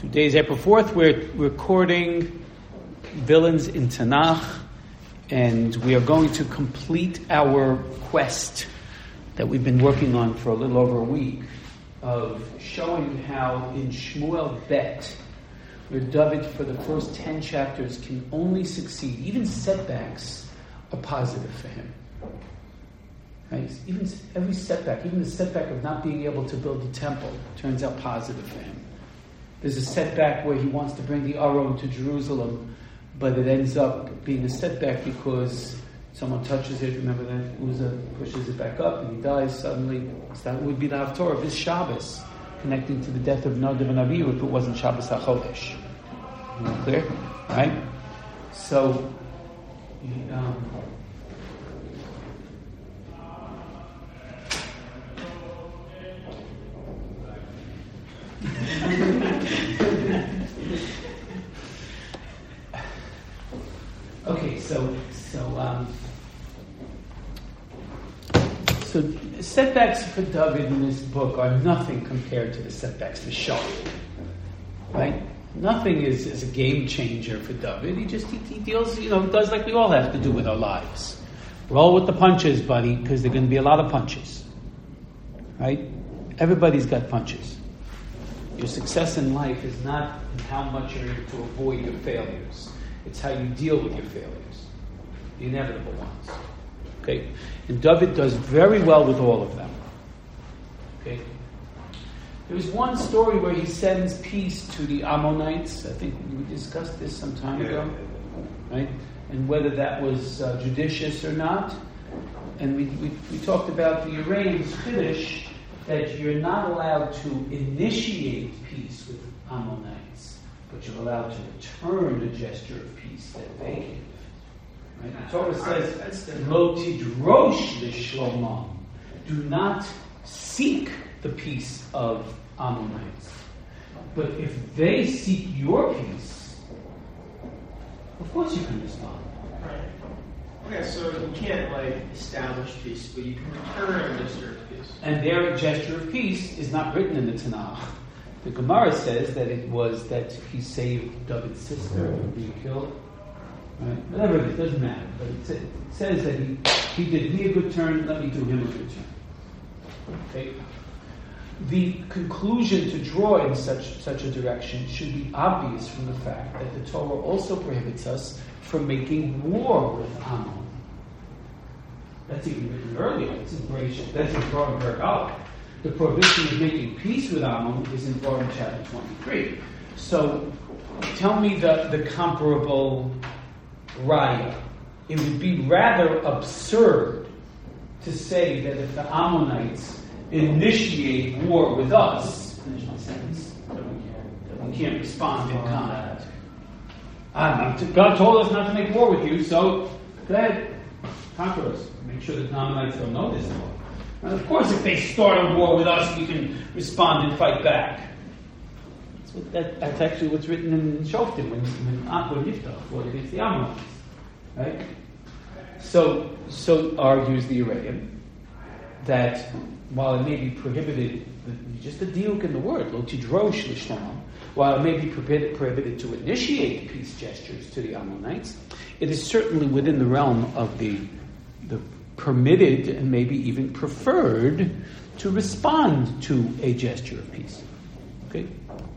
Today is April 4th. We're recording Villains in Tanakh, and we are going to complete our quest that we've been working on for a little over a week of showing how in Shmuel Bet, where David for the first 10 chapters can only succeed, even setbacks are positive for him. Right? Even every setback, even the setback of not being able to build the temple, turns out positive for him. There's a setback where he wants to bring the Aron to Jerusalem, but it ends up being a setback because someone touches it. Remember that Uzzah pushes it back up and he dies suddenly. So that would be the Haftorah of this Shabbos, connecting to the death of Nadav and Abihu if it wasn't Shabbos HaChodesh. Clear? Right? So, okay, so setbacks for David in this book are nothing compared to the setbacks for Shaul, right? Nothing is a game changer for David. He deals, does like we all have to do with our lives. Roll with the punches, buddy, because there are going to be a lot of punches, right? Everybody's got punches. Your success in life is not in how much you're able to avoid your failures. It's how you deal with your failures, the inevitable ones. Okay, and David does very well with all of them. Okay, there was one story where he sends peace to the Ammonites. I think we discussed this some time ago, right? And whether that was judicious or not. And we talked about the Yereim's Chiddush that you're not allowed to initiate peace with Ammonites, but you're allowed to return the gesture of peace that they give. Right? The Torah says, "Lo tidrosh l'shlomam." Do not seek the peace of Ammonites. But if they seek your peace, of course you can respond. Right. Okay, so you can't establish peace, but you can return a gesture of peace. And their gesture of peace is not written in the Tanakh. The Gemara says that it was that he saved David's sister from being killed. Right? Whatever it is, doesn't matter. But it says that he did me a good turn, let me do him a good turn. Okay? The conclusion to draw in such a direction should be obvious from the fact that the Torah also prohibits us from making war with Ammon. That's even written earlier. That's in Dvarim Perek. The prohibition of making peace with Ammon is in Dvarim chapter 23. So, tell me the comparable raya. It would be rather absurd to say that if the Ammonites initiate war with us, finish my sentence, that we can't respond in combat. God told us not to make war with you, so go ahead, conquer us. Make sure that the Ammonites don't know this war. And of course, if they start a war with us, we can respond and fight back. That's actually what's written in Shoftim when Yiftach fought against the Ammonites, right? So argues the Yereim that while it may be prohibited, just the diuk in the word, lo tidrosh l'shlomam, while it may be prohibited to initiate peace gestures to the Ammonites, it is certainly within the realm of the permitted and maybe even preferred to respond to a gesture of peace. Okay?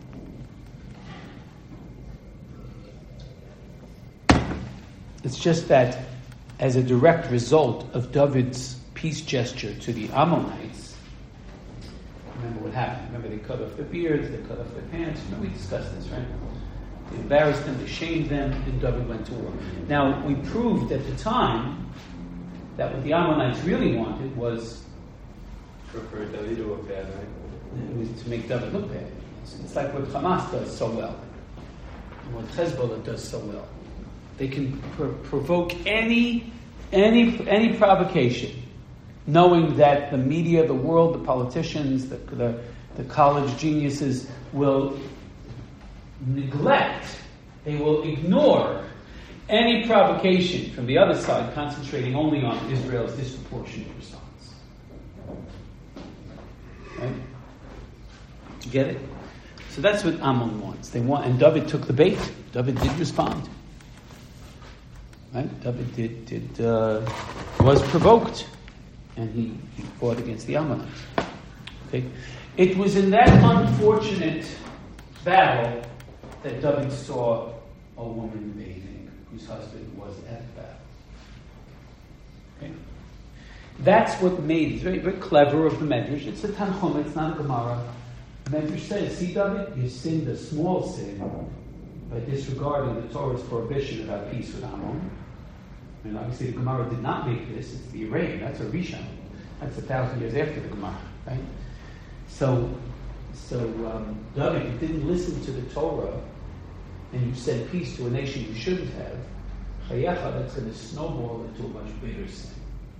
It's just that as a direct result of David's peace gesture to the Ammonites, remember what happened. Remember they cut off their beards, they cut off their pants. We discussed this, right? They embarrassed them, they shamed them, and David went to war. Now, we proved at the time that what the Ammonites really wanted was for David to look bad, right? It was to make David look bad. It's like what Hamas does so well, and what Hezbollah does so well. They can provoke any provocation, knowing that the media, the world, the politicians, the college geniuses will neglect, they will ignore any provocation from the other side, concentrating only on Israel's disproportionate response. Right? Did you get it? So that's what Ammon wants. And David took the bait. David did respond. Right? David was provoked, and he fought against the Ammonites. Okay? It was in that unfortunate battle that David saw a woman bathing whose husband was at the battle. Okay? That's what made it very, very clever of the Medrash. It's a Tanchuma, it's not a Gemara. The Medrash says, see, David, you sinned a small sin by disregarding the Torah's prohibition about peace with Ammon. And obviously the Gemara did not make this, it's the Yereim, that's a Rishon. That's 1,000 years after the Gemara, right? So David, you didn't listen to the Torah, and you said peace to a nation you shouldn't have, Chayecha, that's going to snowball into a much bigger sin.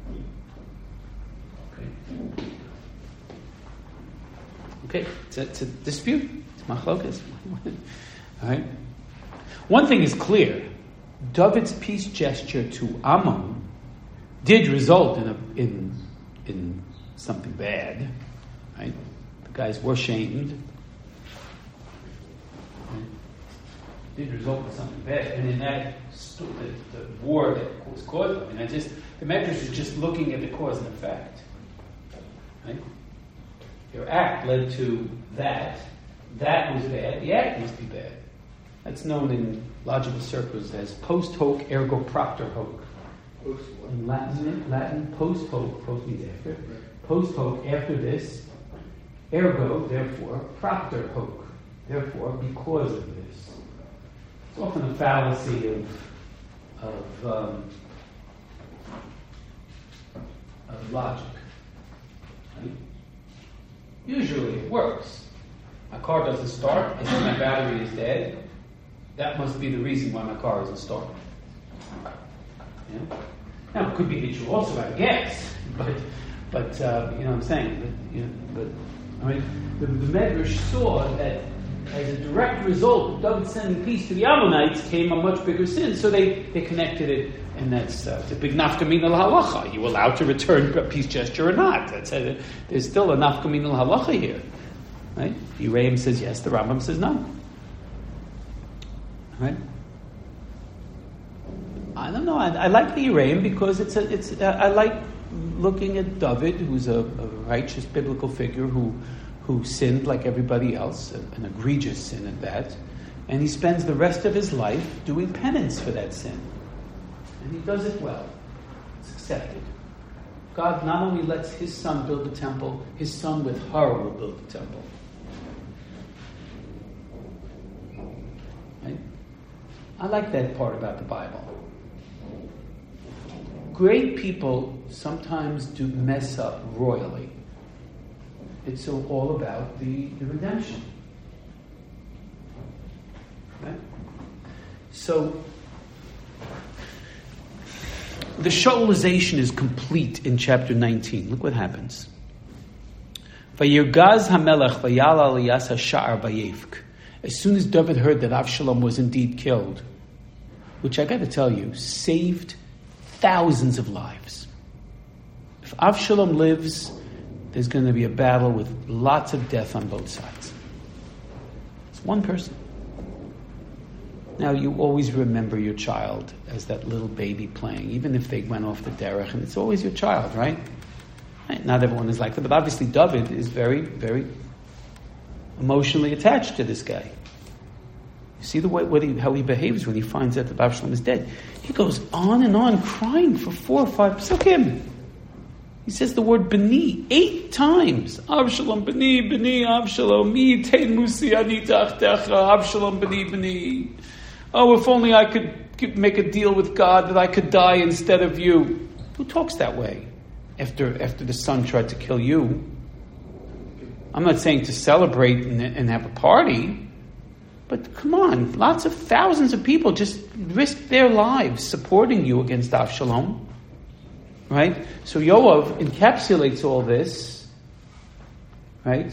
Okay, it's a dispute. It's machlokas. All right. One thing is clear: David's peace gesture to Ammon did result in something bad. Right? The guys were shamed. It did result in something bad, and in that the war that was caused. I mean, the Medrash is just looking at the cause and effect. Right? Your act led to that. That was bad. The act must be bad. That's known in logical circles as post hoc ergo propter hoc. In Latin, post hoc, post means after. Post hoc, after this. Ergo, therefore, propter hoc. Therefore, because of this. It's often a fallacy of logic. Right? Usually it works. My car doesn't start, I think my battery is dead. That must be the reason why my car isn't starting. Yeah? Now, it could be that you also have gas, but you know what I'm saying? I mean, the Medrash saw that as a direct result of David sending peace to the Ammonites came a much bigger sin, so they connected it, and that's the big nafkamin al halacha. Are you allowed to return a peace gesture or not? There's still a nafkamin al halacha here. Right? The Yereim says yes, the Rambam says no. Right? I don't know. I like the Yereim because I like looking at David, who's a righteous biblical figure who sinned like everybody else, an egregious sin at that, and he spends the rest of his life doing penance for that sin. And he does it well. It's accepted. God not only lets his son build the temple, his son with her will build the temple. Right? I like that part about the Bible. Great people sometimes do mess up royally. It's all about the redemption. Right? So, the Shaulization is complete in chapter 19. Look what happens. Vayirgaz hamelech vayal aliyas hasha'ar vayevk. As soon as David heard that Avshalom was indeed killed, which I got to tell you, saved thousands of lives. If Avshalom lives, there's going to be a battle with lots of death on both sides. It's one person. Now, you always remember your child as that little baby playing, even if they went off the derech, and it's always your child, right? Not everyone is like that, but obviously David is very, very emotionally attached to this guy. You see the way how he behaves when he finds out that Avshalom is dead. He goes on and on crying for 4 or 5 psukim. He says the word b'ni 8 times. Avshalom b'ni, b'ni, Avshalom, tein musi ani tachtecha, Avshalom b'ni, b'ni. Oh, if only I could make a deal with God that I could die instead of you. Who talks that way after the son tried to kill you? I'm not saying to celebrate and have a party, but come on, lots of thousands of people just risked their lives supporting you against Avshalom. Right? So Yoav encapsulates all this, right?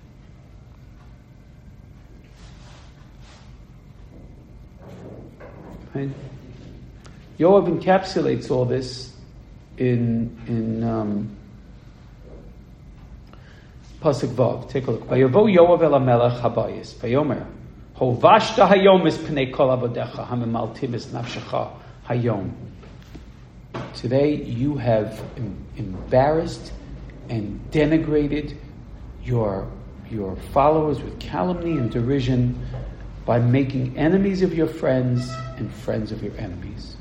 Right? Yoav encapsulates all this in Pasuk Vav. Take a look. Vayavo Yoav el HaMelech habayis. Vayomer. Hovashta hayom es pnei kol avodecha hamimaltim es nafshecha hayom. Today you have embarrassed and denigrated your followers with calumny and derision by making enemies of your friends and friends of your enemies.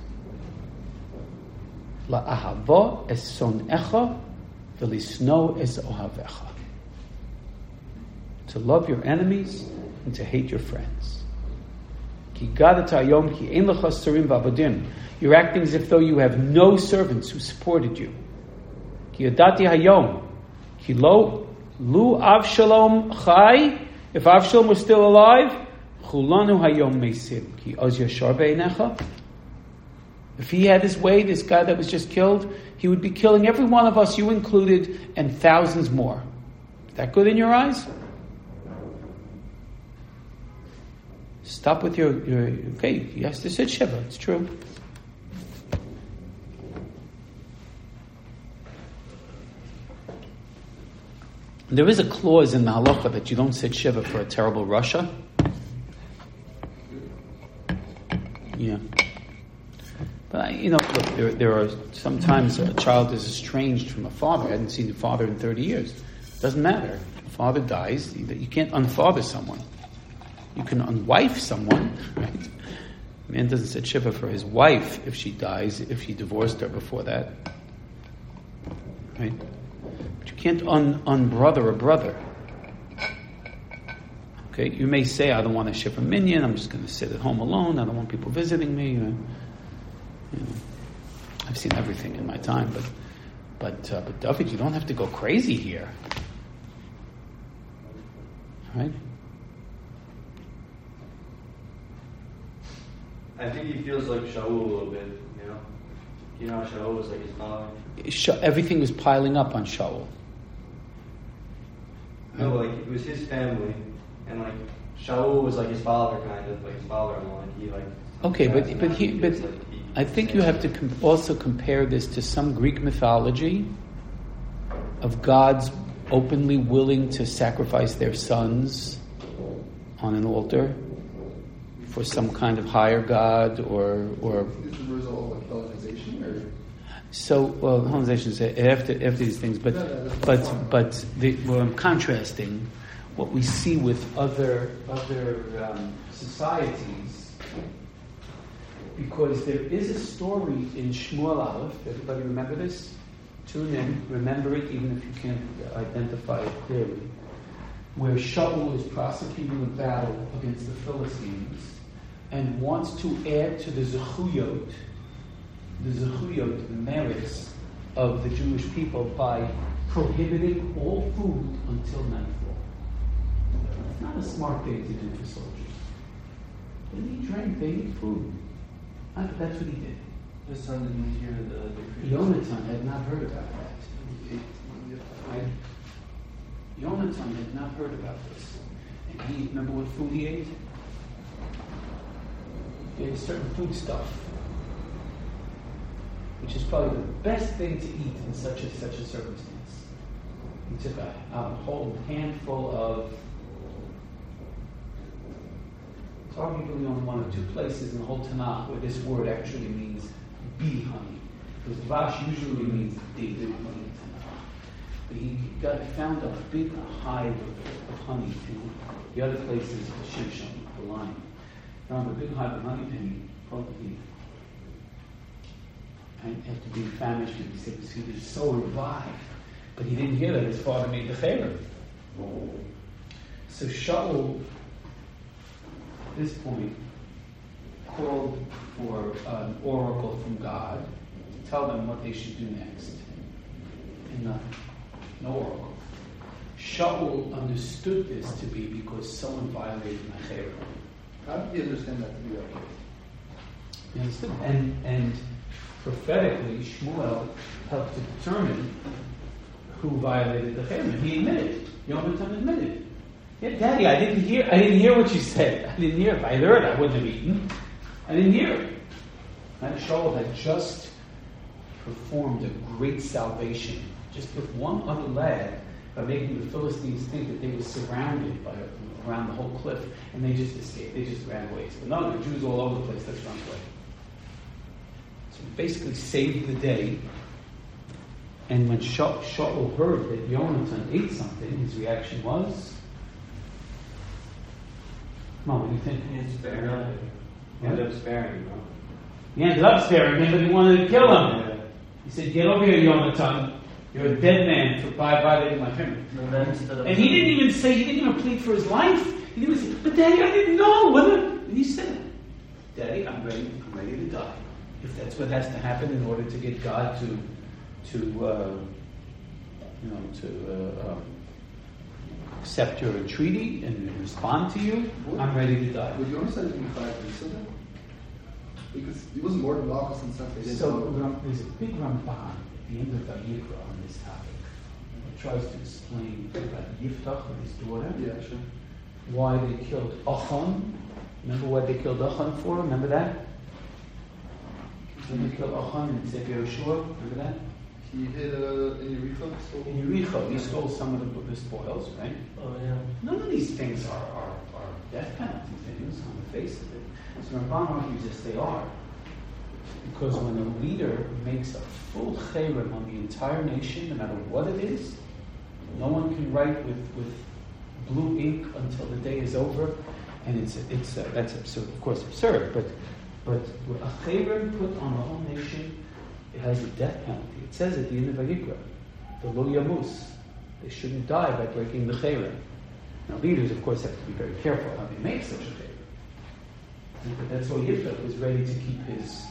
La'ahavo es son'echa v'lisno es ohavecha. To love your enemies and to hate your friends. Ki gadata hayom ki ein lecha sarim v'avodim. You're acting as if though you have no servants who supported you. Ki yadati hayom ki lo lu Avshalom chai. If Avshalom was still alive, chulanu hayom meisim ki oz yashar beinecha. If he had his way, this guy that was just killed, he would be killing every one of us, you included, and thousands more. Is that good in your eyes? Stop with your okay, he has to sit Shiva, it's true. There is a clause in the halacha that you don't sit Shiva for a terrible Russia. Yeah. But look, there are sometimes a child is estranged from a father. I hadn't seen the father in 30 years. It doesn't matter. The father dies. You can't unfather someone. You can unwife someone, right? A man doesn't sit Shiva for his wife if she dies, if he divorced her before that. Right? But you can't unbrother a brother. Okay, you may say, I don't want to ship a minion, I'm just going to sit at home alone, I don't want people visiting me. I've seen everything in my time, but David, you don't have to go crazy here. Right? I think he feels like Shaul a little bit, You know how Shaul was like his father? Everything was piling up on Shaul. No, like it was his family, and like Shaul was like his father, kind of like his father-in-law. And he like okay, but I think you have to also compare this to some Greek mythology of gods openly willing to sacrifice their sons on an altar for some kind of higher god or. Is the result of Hellenization or? So, Hellenization is after these things, but I'm contrasting what we see with other societies, because there is a story in Shmuel Aleph. Everybody remember this? Tune in, remember it, even if you can't identify it clearly. Where Shaul is prosecuting a battle against the Philistines and wants to add to the zechuyot, the merits of the Jewish people by prohibiting all food until nightfall. It's not a smart thing to do for soldiers. They need drink, they need food. That's what he did. His son didn't hear the decree. Yonatan had not heard about that. Right? Yonatan had not heard about this. And he, remember what food he ate? He ate a certain food stuff, which is probably the best thing to eat in such a circumstance. He took a whole handful of, it's arguably only one or two places in the whole Tanakh where this word actually means bee honey. Because dvash usually means date honey in Tanakh. But he found a big hive of honey, and the other places, the shimshon, the lion. Found a big hive of honey, and he probably, and after being famished, he was so revived. But he didn't hear that his father made the chayrim. So Shaul, at this point, called for an oracle from God to tell them what they should do next. And nothing. No oracle. Shaul understood this to be because someone violated my chayrim. How did you understand that to be okay? You understood? And prophetically, Shmuel helped to determine who violated the chayrim. He admitted. Yonatan admitted. Yeah, Daddy, I didn't hear what you said. I didn't hear. If I heard, I wouldn't have eaten. I didn't hear it. And Shaul had just performed a great salvation, just with one other lad, by making the Philistines think that they were surrounded by around the whole cliff, and they just escaped. They just ran away. So no, there are Jews all over the place. Let's run away. So he basically saved the day. And when Shaul heard that Yonatan ate something, his reaction was, "Come on, what do you think?" He ended up sparing him. He ended up sparing him, but he wanted to kill him. He said, "Get over here, Yonatan. You're a dead man for violating my command." And he didn't even say, he didn't even plead for his life. He didn't say, "But Daddy, I didn't know." And he said, "Daddy, I'm ready to die. If that's what has to happen in order to get God to accept your entreaty and respond to you, I'm ready to die." Would you understand if you find Lisa then? Because it wasn't more than Malchus and stuff. So there's a big Ramban at the end of Vayikra on this topic. It tries to explain about Yiftach and his daughter. Yeah, sure. Why they killed Achan. Remember what they killed Achan for? Remember that? When they killed Achan in Sefer Yehoshua, remember that? He hid in Yericho. In Yericho, he stole some of the spoils, right? Oh, yeah. None of these things are death penalty things on the face of it. So Ramban argues yes, they are. Because when a leader makes a full cherem on the entire nation, no matter what it is, no one can write with blue ink until the day is over, and that's absurd. Of course, absurd. But a cherem put on the whole nation, it has a death penalty. It says at the end of Vayikra, the lo yamus, they shouldn't die by breaking the cherem. Now, leaders, of course, have to be very careful how they make such a cherem. But that's why Yiftach was ready to keep his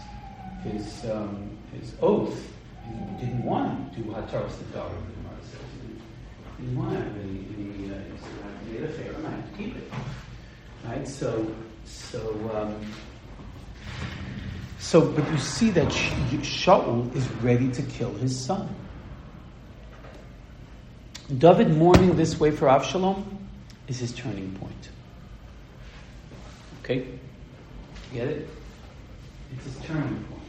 oath. He didn't want to do Hataras Nedarim, the Gemara says. He didn't want it. And he said, "I made a cherem, I have to keep it." Right? But you see that Shaul is ready to kill his son. David mourning this way for Avshalom is his turning point. Okay? Get it? It's his turning point.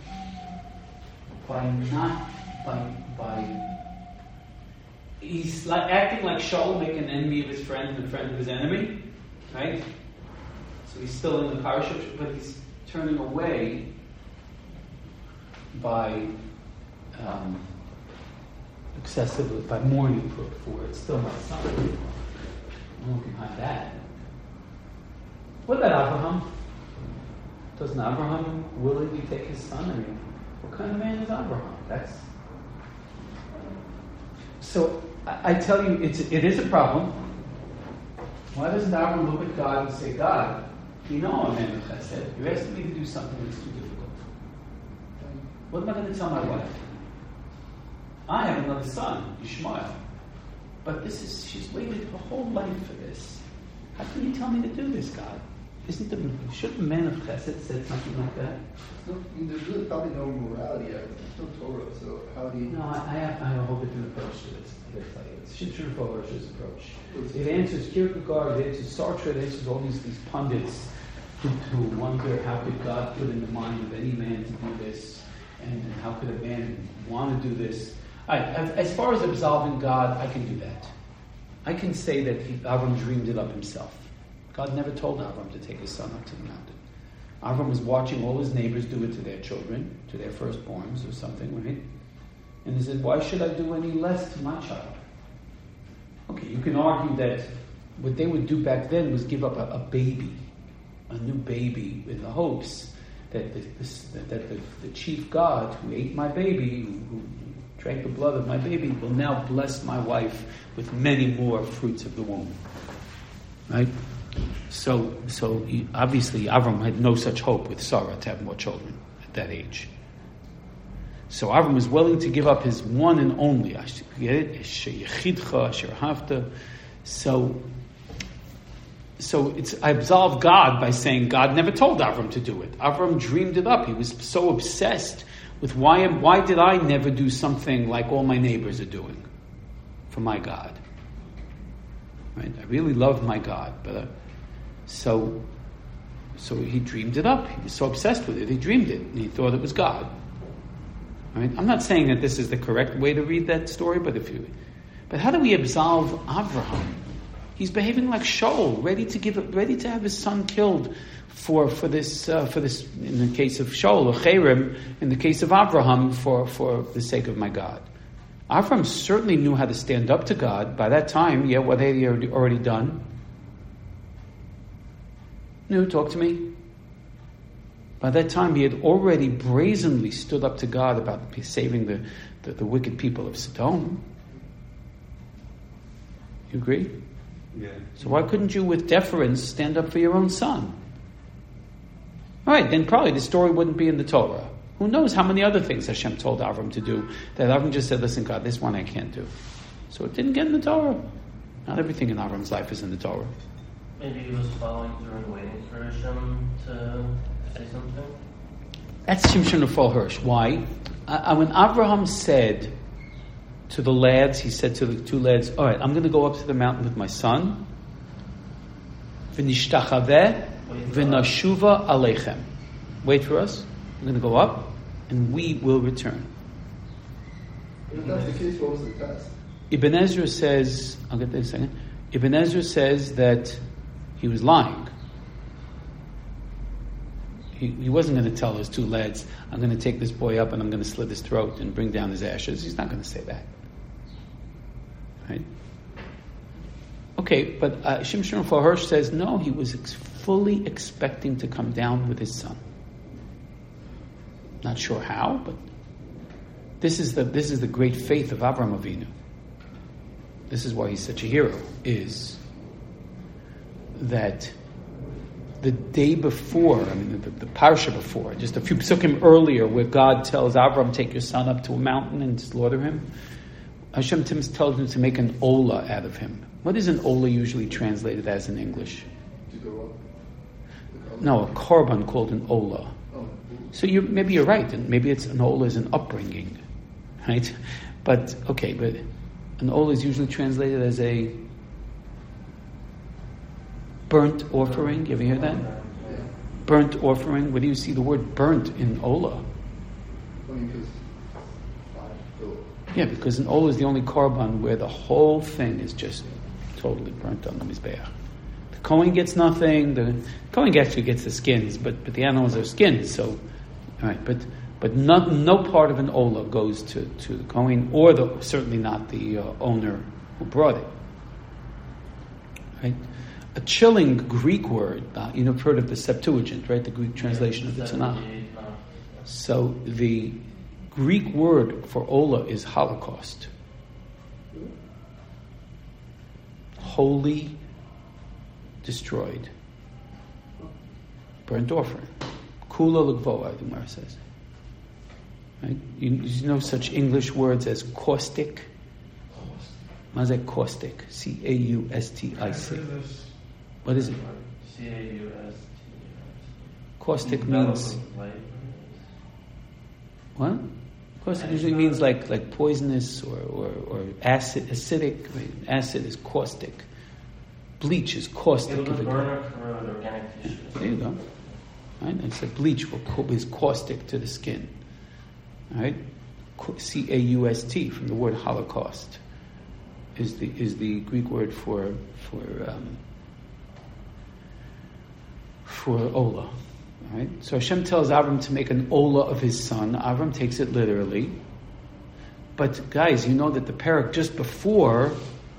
He's like acting like Shaul, making an enemy of his friend and a friend of his enemy, right? So he's still in the parasha, but he's turning away by excessively, by mourning for it. It's still my son. No one can hide that. What about Abraham? Doesn't Abraham willingly take his son? I mean, what kind of man is Abraham? So I tell you, it is a problem. Why doesn't Abraham look at God and say, "God, you know I'm a man of chesed. You're asking me to do something that's too difficult. What am I going to tell my wife? I have another son, Ishmael. But she's waited her whole life for this. How can you tell me to do this, God? Shouldn't a man of chesed said something like that?" There's really probably no morality out there. There's no Torah, so how do you... No, I have a whole different approach to this. I gotta tell you. It's Shimshon Refoversh's approach. It answers Kierkegaard, it answers Sartre, it answers all these pundits who wonder how could God put in the mind of any man to do this, and how could a man want to do this. As far as absolving God, I can do that. I can say that Avram dreamed it up himself. God never told Avram to take his son up to the mountain. Avram was watching all his neighbors do it to their children, to their firstborns or something, right? And he said, "Why should I do any less to my child?" Okay, you can argue that what they would do back then was give up a baby, a new baby, in the hopes that the chief God who ate my baby, who drank the blood of my baby, will now bless my wife with many more fruits of the womb. Right? So obviously Avram had no such hope with Sarah to have more children at that age. So Avram was willing to give up his one and only. I get it? So I absolve God by saying God never told Avram to do it. Avram dreamed it up. He was so obsessed with why did I never do something like all my neighbors are doing for my God? Right? I really love my God, but so he dreamed it up. He was so obsessed with it. He dreamed it, and he thought it was God. Right? I'm not saying that this is the correct way to read that story, but But how do we absolve Avraham? He's behaving like Shaul, ready to have his son killed for this. In the case of Shaul, or Cherem, in the case of Avraham, for the sake of my God. Avraham certainly knew how to stand up to God. By that time, what had he already done? No, talk to me. By that time, he had already brazenly stood up to God about saving the wicked people of Sodom. You agree? Yeah. So why couldn't you, with deference, stand up for your own son? All right, then probably the story wouldn't be in the Torah. Who knows how many other things Hashem told Avram to do that Avram just said, listen, God, this one I can't do. So it didn't get in the Torah. Not everything in Avram's life is in the Torah. Maybe he was following through and waiting for Hashem to say something? That's Shimshon Ufal Hirsch. Why? When Avraham said to the lads, he said to the two lads, all right, I'm going to go up to the mountain with my son. V'nishtachaveh v'nashuva aleichem. Wait for us. We're going to go up, and we will return. If that's the case, what was the test? Ibn Ezra says, I'll get there in a second. Ibn Ezra says that he was lying. He wasn't going to tell his two lads, I'm going to take this boy up and I'm going to slit his throat and bring down his ashes. He's not going to say that. Right? Okay, but Shimshon Ufal Hirsch says, no, he was fully expecting to come down with his son. Not sure how, but this is the great faith of Avraham Avinu. This is why he's such a hero, is that the day before, the parsha before, just a few psukim earlier, where God tells Avram, take your son up to a mountain and slaughter him, Hashem tells him to make an ola out of him. What is an ola usually translated as in English? To go up? No, a korban called an ola. Oh. So maybe you're right, and maybe it's an ola is an upbringing, right? But an ola is usually translated as a burnt offering. You ever hear that? Yeah. Burnt offering. Where do you see the word burnt in ola? Because Yeah, because an ola is the only korban where the whole thing is just totally burnt on the mizbeach. The Kohen gets nothing. The Kohen actually gets the skins, but the animals are skinned. So, all right, but no part of an ola goes to the Kohen, or certainly not the owner who brought it. Right. A chilling Greek word. You've heard of the Septuagint, right? The Greek translation of the Tanakh. So the Greek word for ola is Holocaust. Wholly destroyed. Burnt offering. Kula l'gvoa, the Gemara says. Right? You know such English words as caustic? Mazek caustic. C-A-U-S-T-I-C. What is it? C-A-U-S-T. Caustic means... What? Caustic usually means like poisonous or acidic. Right? Acid is caustic. Bleach is caustic. It will burn or corrode organic tissues. There you go. Right? It's like bleach is caustic to the skin. All right? C-A-U-S-T from the word Holocaust is the Greek word for ola. All right? So Hashem tells Avram to make an ola of his son. Avram takes it literally. But guys, you know that the parak just before,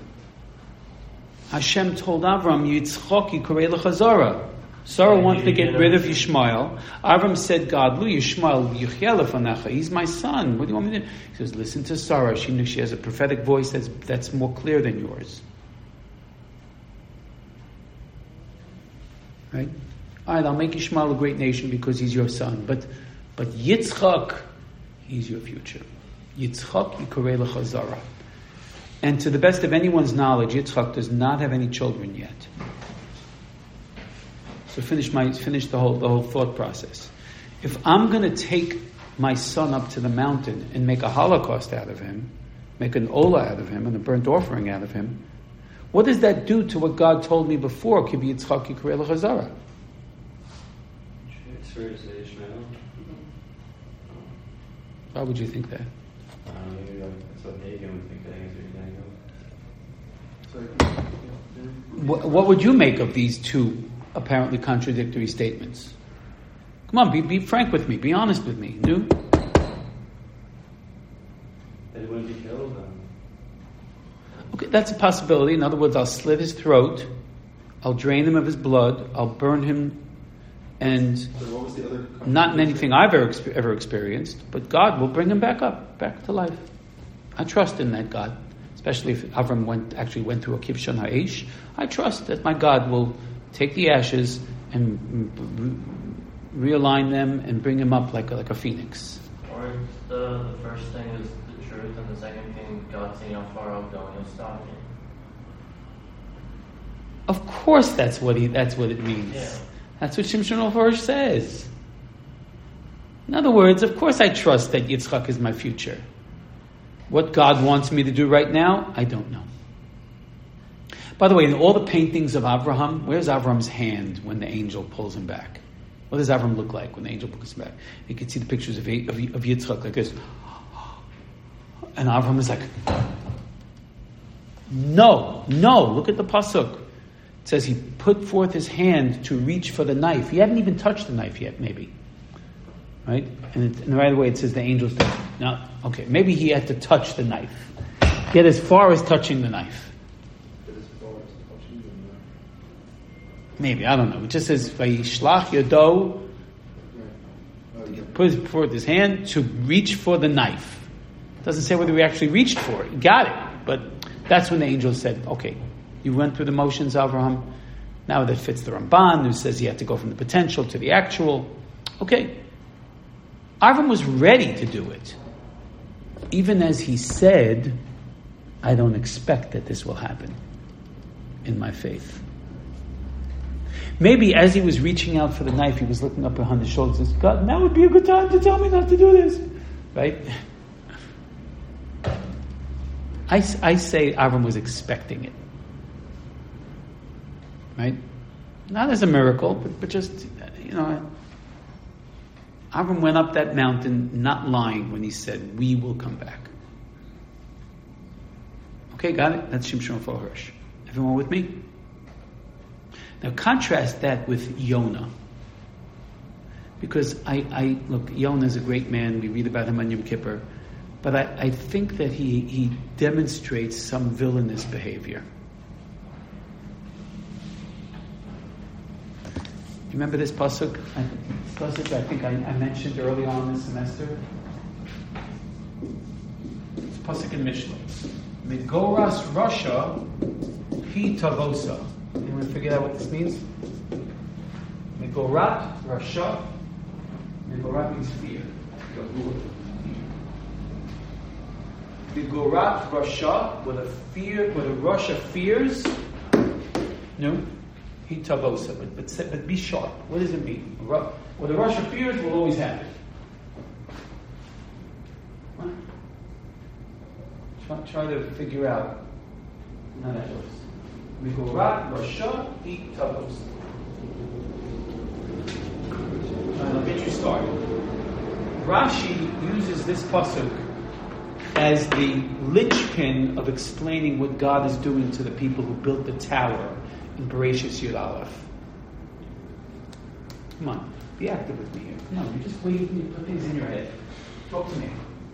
Hashem told Avram, Yitzchok yikarei l'chazara. Sarah wanted to get rid of Yishmael. Avram said, God, Lu Yishmael yuchya lefanecha. He's my son. What do you want me to do? He says, listen to Sarah. She knew she has a prophetic voice that's more clear than yours. Right? All right, I'll make Yishmael a great nation because he's your son. But Yitzchak, he's your future. Yitzchak yikarei l'chazara. And to the best of anyone's knowledge, Yitzchak does not have any children yet. So finish the whole thought process. If I'm going to take my son up to the mountain and make a holocaust out of him, make an ola out of him and a burnt offering out of him, what does that do to what God told me before? Ki b'Yitzchak yikarei l'chazara. It's fair to say Ishmael. Why would you think that? Maybe that's what Hagen would think. I think it's What would you make of these two apparently contradictory statements? Come on, be frank with me. Be honest with me. No? That he wouldn't be killed. Okay, that's a possibility. In other words, I'll slit his throat, I'll drain him of his blood, I'll burn him, and What was the other? not in anything I've ever experienced, but God will bring him back to life. I trust in that God, especially if Avram actually went through a Kivshon Ha'esh. I trust that my God will take the ashes and realign them and bring him up like a phoenix. Or the first thing is the truth, and the second thing, God seeing how far I'll go and he'll stop me. Of course, that's what it means. Yeah. That's what Shimshon Al-Farash says. In other words, of course I trust that Yitzchak is my future. What God wants me to do right now, I don't know. By the way, in all the paintings of Avraham, where's Avraham's hand when the angel pulls him back? What does Avram look like when the angel pulls him back? You can see the pictures of Yitzchak like this. And Avram is like, no, look at the pasuk. It says he put forth his hand to reach for the knife. He hadn't even touched the knife yet, maybe. Right? And right away it says the angels did. No, okay, maybe he had to touch the knife. Get as far as touching the knife. Maybe, I don't know. It just says, Vayishlach Yado, he put forth his hand to reach for the knife. It doesn't say whether he actually reached for it. He got it. But that's when the angel said, okay, you went through the motions, Avraham. Now that fits the Ramban, who says you have to go from the potential to the actual. Okay. Avraham was ready to do it. Even as he said, I don't expect that this will happen in my faith. Maybe as he was reaching out for the knife, he was looking up behind his shoulders and says, God, now would be a good time to tell me not to do this. Right? I say Avram was expecting it. Right? Not as a miracle, but just, Avram went up that mountain not lying when he said, we will come back. Okay, got it? That's Shimshon Al-Farash. Everyone with me? Now contrast that with Yonah. Because I look, Yonah is a great man. We read about him on Yom Kippur. But I think that he demonstrates some villainous behavior. Do you remember this pasuk? I think I mentioned early on this semester. It's pasuk in Mishnah. Megoras Rasha Hi Tavosa. Anyone figure out what this means? Megorat Rasha. Megorat means fear. Megorat Rasha, where the Rasha fears. No, Hi Tavosa. But be sharp. What does it mean? Where the Rasha fears will always happen. Try to figure out how that works. Megorat Rasha Hi Tavosa. I'll get you started. Rashi uses this pasuk as the linchpin of explaining what God is doing to the people who built the tower in Bereshis Yud Aleph. Come on, be active with me here. Come on, you just wait and you put things in your head. Talk to me.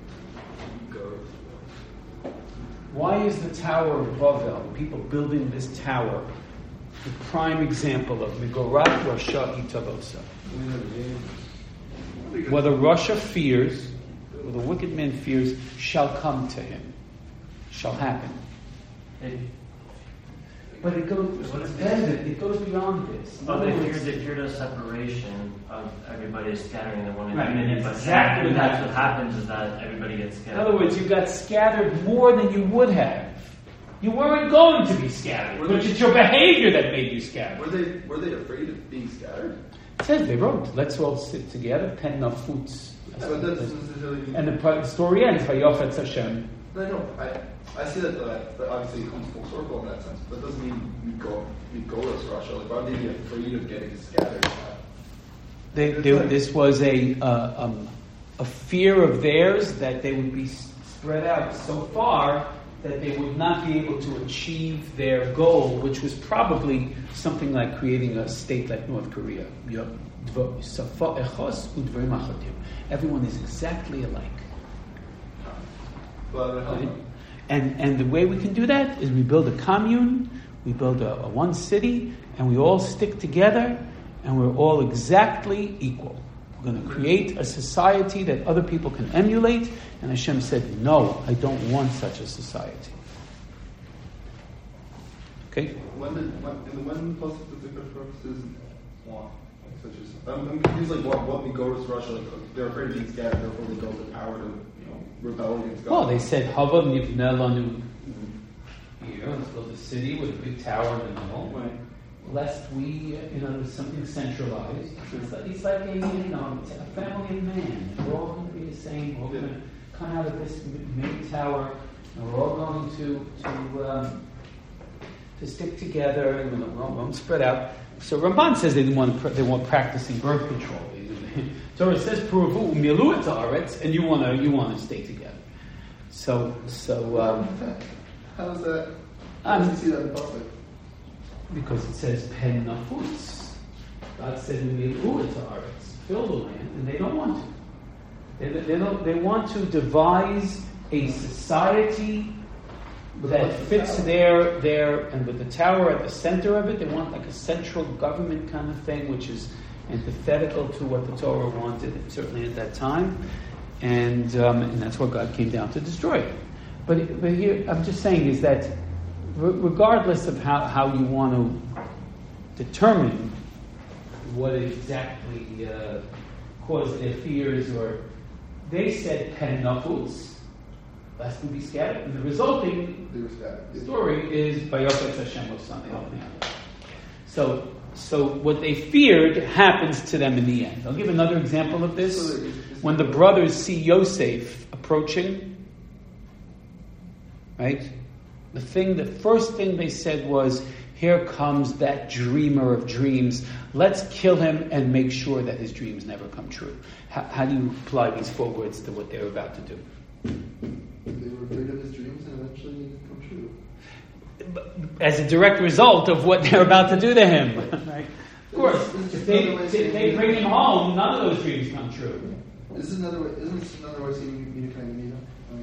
Why is the Tower of Babel, people building this tower, the prime example of Megorat Rasha Hi Tavosa? Whether Rasha fears, or the wicked man fears, shall come to him, shall happen. But it goes beyond this. But they feared a separation of everybody scattering in one Right, unit. But exactly that's what happens is that everybody gets scattered. In other words, you got scattered more than you would have. You weren't going to be scattered, but it's your behavior that made you scattered. Were they afraid of being scattered? It says they wrote, let's all sit together, pen nafutz. But that doesn't necessarily mean... And the story ends, Vayofetz Hashem. No, I see that obviously it comes full circle in that sense, but that doesn't mean we go as Russia. Like, why would they be afraid of getting scattered? This was a fear of theirs that they would be spread out so far that they would not be able to achieve their goal, which was probably something like creating a state like North Korea. Everyone is exactly alike. Right? And the way we can do that is we build a commune, we build a one city, and we all stick together, and we're all exactly equal. We're going to create a society that other people can emulate. And Hashem said, no, I don't want such a society. Okay? When plus the purposes want, such as I'm confused. What we go to Russia, they're afraid of being scattered, therefore they build the power to rebel against God. Well, they said, Hava nivna lanu. Here, let's build a city with a big tower in the middle. Right. Lest we, there's something centralized. It's like a family of man. We're all going to be the same. We're all going to come out of this main tower, and we're all going to stick together, and we won't spread out. So Ramban says they want practicing birth control. Torah says Puravu milu et haaretz, and you want to stay together. So how is that? How does he see that in public? Because it says pen nafutz. God said milu et haaretz, fill the land, and they don't want to. They want to devise a society that fits their and with the tower at the center of it. They want like a central government kind of thing, which is antithetical to what the Torah wanted, certainly at that time, and that's what God came down to destroy. But here, I'm just saying is that regardless of how you want to determine what exactly caused their fears, or they said pen nafutz, lest we be scattered, and the resulting story is Vayotz Hashem Osam. So what they feared happens to them in the end. I'll give another example of this. When the brothers see Yosef approaching, right? The first thing they said was, here comes that dreamer of dreams. Let's kill him and make sure that his dreams never come true. How do you apply these 4 words to what they're about to do? They were afraid of his dreams and eventually they come true. As a direct result of what they're about to do to him. Right? Of course, if they bring him home, none of those dreams come true. Isn't this another way saying Mida kind of Mida?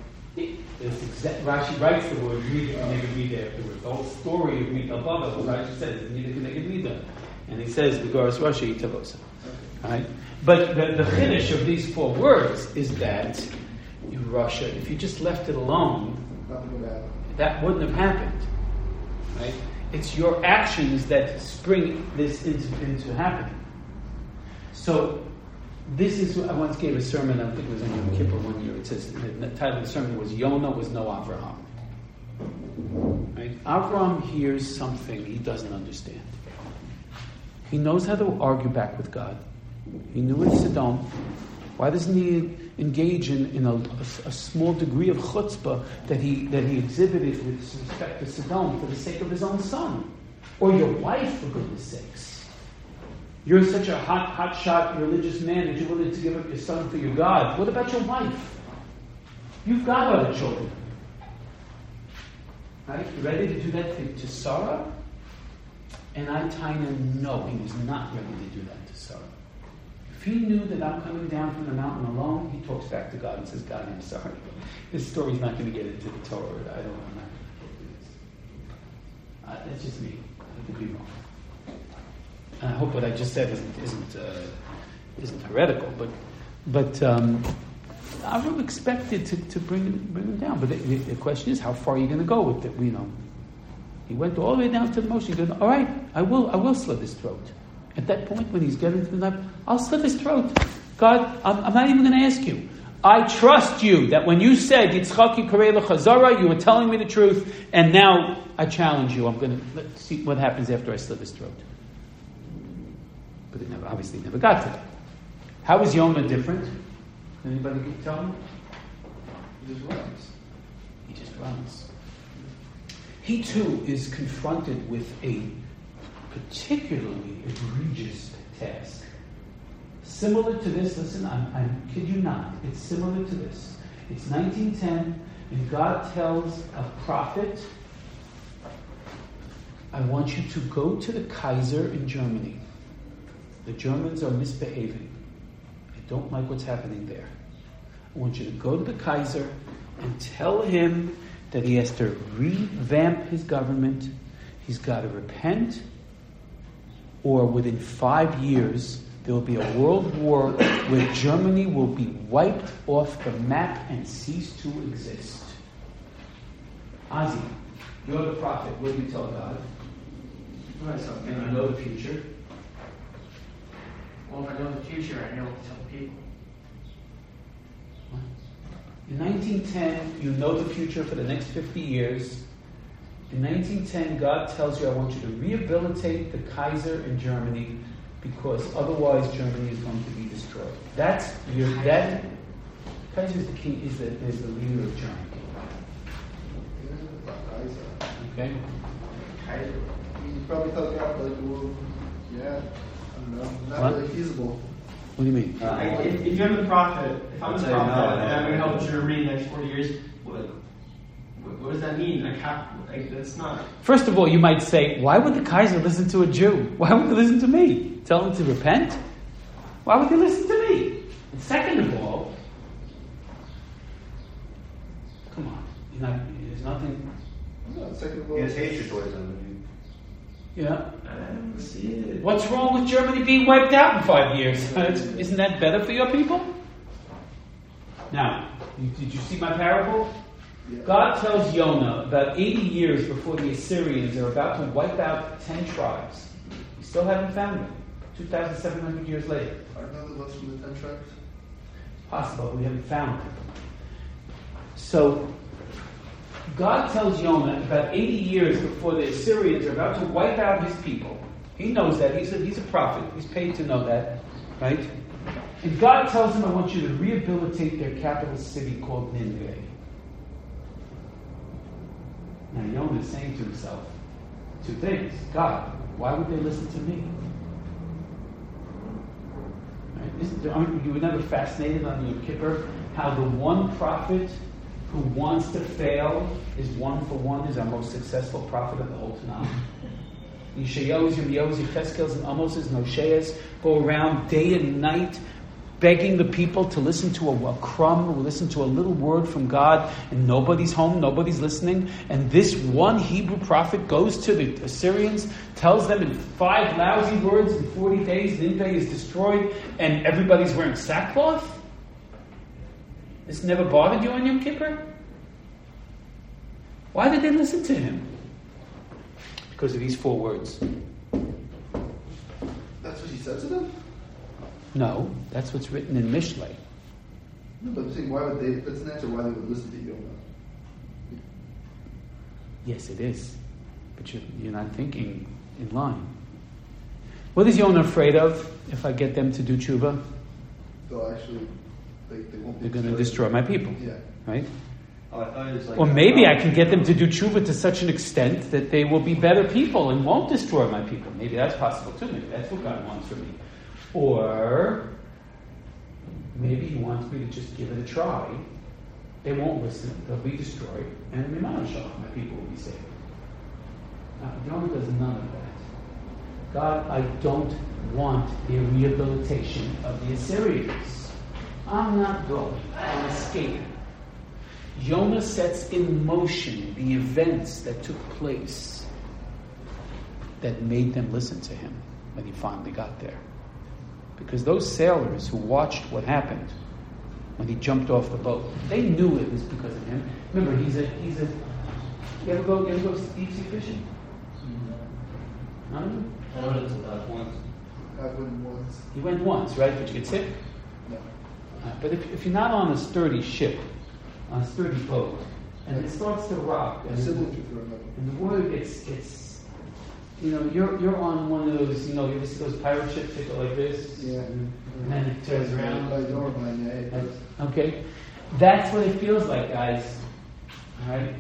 Rashi writes the word Mida Keneged Mida afterwards. The whole story of Mida above it, Rashi says, Mida Keneged Mida. And he says, V'goras Rashi Yitavosa. Right? But the finish of these 4 words is that in Russia, if you just left it alone, that wouldn't have happened. Right? It's your actions that spring this into happening. So, this is, I once gave a sermon, I think it was on Yom Kippur one year. It says, the title of the sermon was, Yonah was no Avraham. Right? Avraham hears something he doesn't understand. He knows how to argue back with God. He knew in Sodom. Why doesn't he engage in a small degree of chutzpah that he exhibited with respect to Sodom for the sake of his own son? Or your wife, for goodness sakes. You're such a hot-shot religious man that you're willing to give up your son for your God. What about your wife? You've got other children. Right? You ready to do that to Sarah? And Taina, no, he was not ready to do that to Sarah. If he knew that I'm coming down from the mountain alone, he talks back to God and says, God, I'm sorry, but this story's not going to get into the Torah. I'm not going to do this. That's just me. I could be wrong. I hope what I just said isn't heretical, but I would have expected to bring him down. But the question is, how far are you going to go with it? He went all the way down to the Moshe. He said, all right, I will slit his throat. At that point, when he's getting to the knife, I'll slit his throat. God, I'm not even going to ask you. I trust you that when you said Yitzchak Yikarei L'Chazara, you were telling me the truth, and now I challenge you. Let's see what happens after I slit his throat. But it obviously never got to that. How is Yonah different? Anybody can tell me? He just runs. He too is confronted with a particularly egregious task. Similar to this, listen, I kid you not, it's similar to this. It's 1910, And God tells a prophet, I want you to go to the Kaiser in Germany. The Germans are misbehaving. I don't like what's happening there. I want you to go to the Kaiser and tell him that he has to revamp his government. He's got to repent, or within 5 years, there will be a world war where Germany will be wiped off the map and cease to exist. Ozzy, you're the prophet. What do you tell God? And you know the future. Well, if I know the future, I know what to tell people. In 1910, you know the future for the next 50 years. In 1910, God tells you, I want you to rehabilitate the Kaiser in Germany because otherwise Germany is going to be destroyed. That's your that Kaiser is the king, is the leader of Germany. Okay? You probably thought God, like, well, yeah, I don't know, not What? really feasible. What do you mean? If I'm the prophet, if I'm I'd the say prophet, no, and I'm going to no. help Germany in the next 40 years, what does that mean? That's not. First of all, you might say, why would the Kaiser listen to a Jew? Why would they listen to me? Tell him to repent? Why would they listen to me? And second of all, come on, there's nothing. No, second of all, He has hatred towards them. Yeah. I don't see it. What's wrong with Germany being wiped out in 5 years? Isn't that better for your people? Now, did you see my parable? yeah. God tells Jonah about 80 years before the Assyrians are about to wipe out 10 tribes. We still haven't found them. 2,700 years later. Are none of us from the 10 tribes? Possible, we haven't found them. So, God tells Jonah about 80 years before the Assyrians are about to wipe out his people. He knows that. He's a prophet. He's paid to know that. Right? And God tells him, I want you to rehabilitate their capital city called Nineveh. Now Jonah is saying to himself two things. God, why would they listen to me? Right? Aren't you never fascinated on Yom Kippur how the one prophet who wants to fail is 1 for 1, is our most successful prophet of the whole Tanakh. Yeshayahu's, Yirmiyahu's, Yechezkel's, and Amos's, and Hosea's go around day and night begging the people to listen to a crumb, or listen to a little word from God, and nobody's home, nobody's listening. And this one Hebrew prophet goes to the Assyrians, tells them in 5 lousy words, in 40 days, Nineveh is destroyed, and everybody's wearing sackcloth? This never bothered you on Yom Kippur? Why did they listen to him? Because of these 4 words. That's what he said to them? No, that's what's written in Mishlei. No, but I'm saying, why would they, that's an answer why they would listen to Jonah. Yes, it is. But you're not thinking in line. What is Jonah afraid of if I get them to do tshuva? They'll actually, they won't be They're going to destroyed. destroy my people. Yeah. Right? Oh, I thought it was like Or maybe I can get them to do tshuva to such an extent that they will be better people and won't destroy my people. Maybe that's possible too. Maybe that's what God wants from me. Or maybe He wants me to just give it a try. They won't listen. They'll be destroyed. And in my people will be saved. Now, Jonah does none of that. God, I don't want the rehabilitation of the Assyrians. I'm not going. I'm escaping. Jonah sets in motion the events that took place that made them listen to him when he finally got there. Because those sailors who watched what happened when he jumped off the boat, they knew it was because of him. Remember, he's a. You ever go deep sea fishing? No? I know it's once. I wouldn't want. He went once, right? But you get sick. No. But if you're not on a sturdy ship, on a sturdy boat, and it starts to rock, and Similar to remember. the water gets, you're on one of those, you ever see those pirate ships that go like this? Yeah. And then it turns around. I don't mind, yeah. It does. Okay? That's what it feels like, guys. Alright?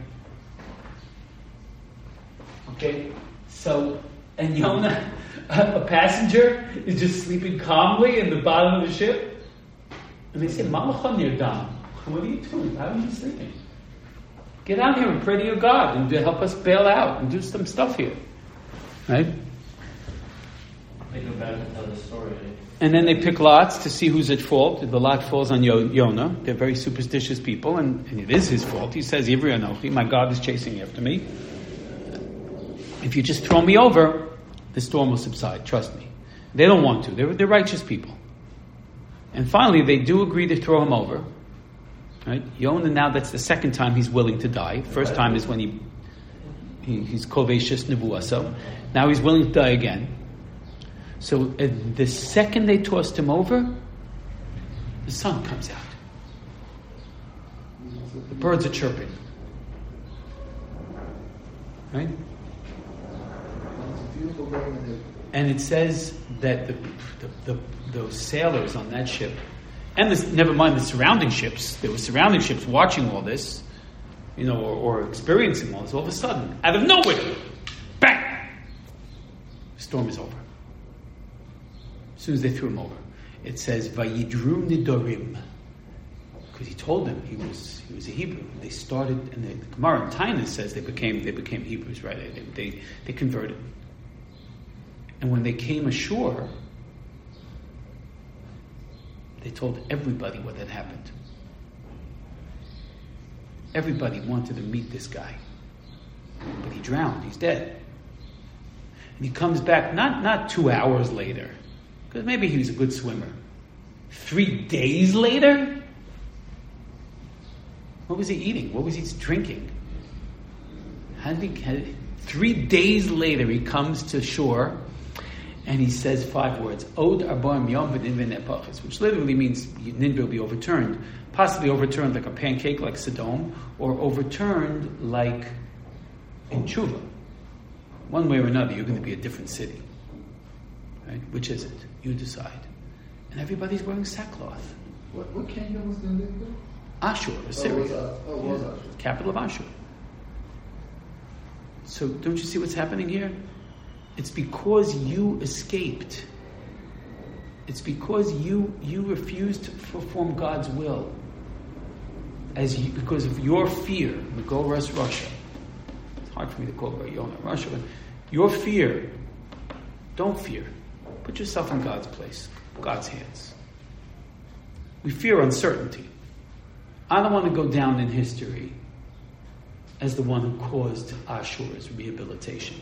Okay? So, and Jonah, a passenger, is just sleeping calmly in the bottom of the ship. And they say, Malachon Nirdam. What are you doing? How are you sleeping? Get out here and pray to your God and help us bail out and do some stuff here. Right? They go back and tell the story. And then they pick lots to see who's at fault. The lot falls on Yonah. They're very superstitious people, and it is his fault. He says, Ivri Anochi, my God is chasing after me. If you just throw me over, the storm will subside. Trust me. They don't want to. They're righteous people. And finally, they do agree to throw him over. Right? Yonah, now that's the second time he's willing to die. First time is when he's koveishus nevuaso. Now he's willing to die again. So the second they tossed him over, the sun comes out. The birds are chirping. Right? And it says that those sailors on that ship, and never mind the surrounding ships, there were surrounding ships watching all this, or experiencing all this. All of a sudden, out of nowhere, bang! The storm is over. As soon as they threw him over, it says Vayidru Nidorim, because he told them he was a Hebrew. They started, and the Gemara in Tainus says they became Hebrews, right? They converted, and when they came ashore, they told everybody what had happened. Everybody wanted to meet this guy, but he drowned. He's dead, and he comes back not 2 hours later. Because maybe he was a good swimmer. 3 days later? What was he eating? What was he drinking? 3 days later, he comes to shore and he says 5 words. Od arbaim yom v'ninveh nepachas, which literally means Ninveh will be overturned. Possibly overturned like a pancake, like Sodom, or overturned like in Tshuva. One way or another, you're going to be a different city. Right? Which is it? You decide. And everybody's wearing sackcloth. What kingdom was Nineveh? Ashur, Assyria. Was Ashur. Capital of Ashur. So don't you see what's happening here? It's because you escaped. It's because you refused to perform God's will. Because of your fear. Go Russia. It's hard for me to call Yonah Russia, but your fear. Don't fear. Put yourself in God's place, God's hands. We fear uncertainty. I don't want to go down in history as the one who caused Ashur's rehabilitation.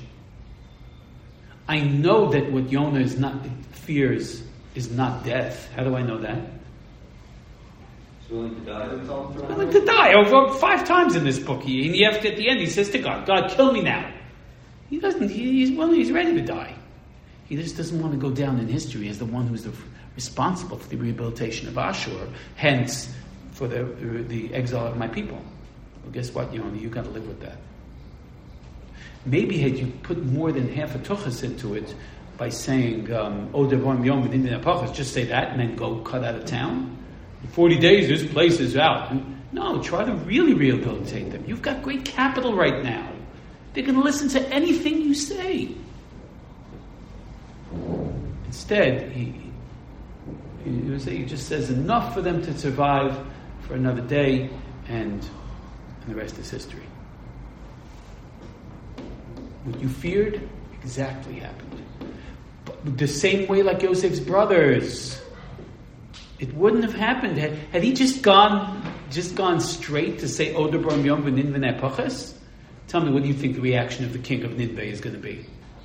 I know that what Yonah fears is not death. How do I know that? He's willing to die. Willing to die over 5 times in this book. And at the end he says to God, God, kill me now. He doesn't. He's ready to die. He just doesn't want to go down in history as the one who's responsible for the rehabilitation of Ashur, hence for the exile of my people. Well, guess what, Yonah? You got to live with that. Maybe had you put more than half a tuchas into it by saying, just say that and then go cut out of town. In 40 days, this place is out. No, try to really rehabilitate them. You've got great capital right now. They're going to listen to anything you say. Instead, he just says enough for them to survive for another day, and the rest is history. What you feared exactly happened. But the same way like Yosef's brothers. It wouldn't have happened had he just gone straight to say Od arbaim yom v'ninveh nepachas. Tell me, what do you think the reaction of the king of Nineveh is going to be?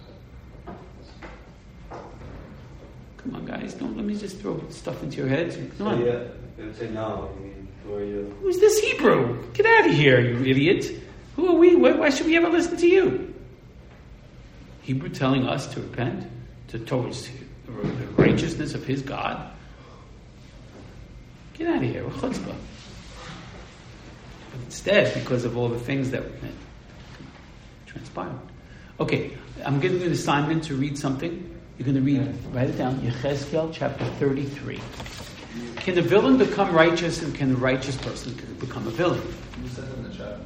Come on, guys, don't let me just throw stuff into your heads. Come on. Yeah, they would say no. I mean, who are you? Who's this Hebrew? Get out of here, you idiot. Who are we? Why should we ever listen to you? Hebrew telling us to repent towards the righteousness of his God. Get out of here, with chutzpah. But instead, because of all the things that transpired. Okay, I'm giving you an assignment to read something. You're going to write it down, Yechezkel chapter 33. Can the villain become righteous, and can the righteous person become a villain? You said it in the chat.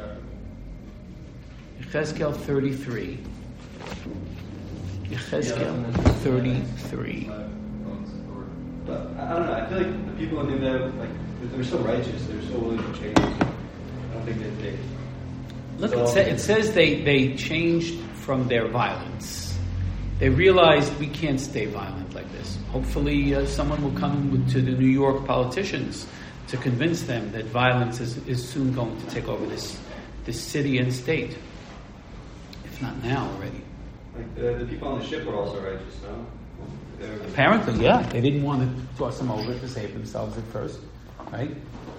Yechezkel 33. Yechezkel 33. But I don't know. I feel like the people in Nineveh, they're so righteous. They're so willing to change. I don't think they. Look, So- it says they changed from their violence. They realized we can't stay violent like this. Hopefully someone will come to the New York politicians to convince them that violence is soon going to take over this city and state. If not now already. Like the people on the ship were also righteous, no? They were- Apparently, yeah. They didn't want to toss them over to save themselves at first, right?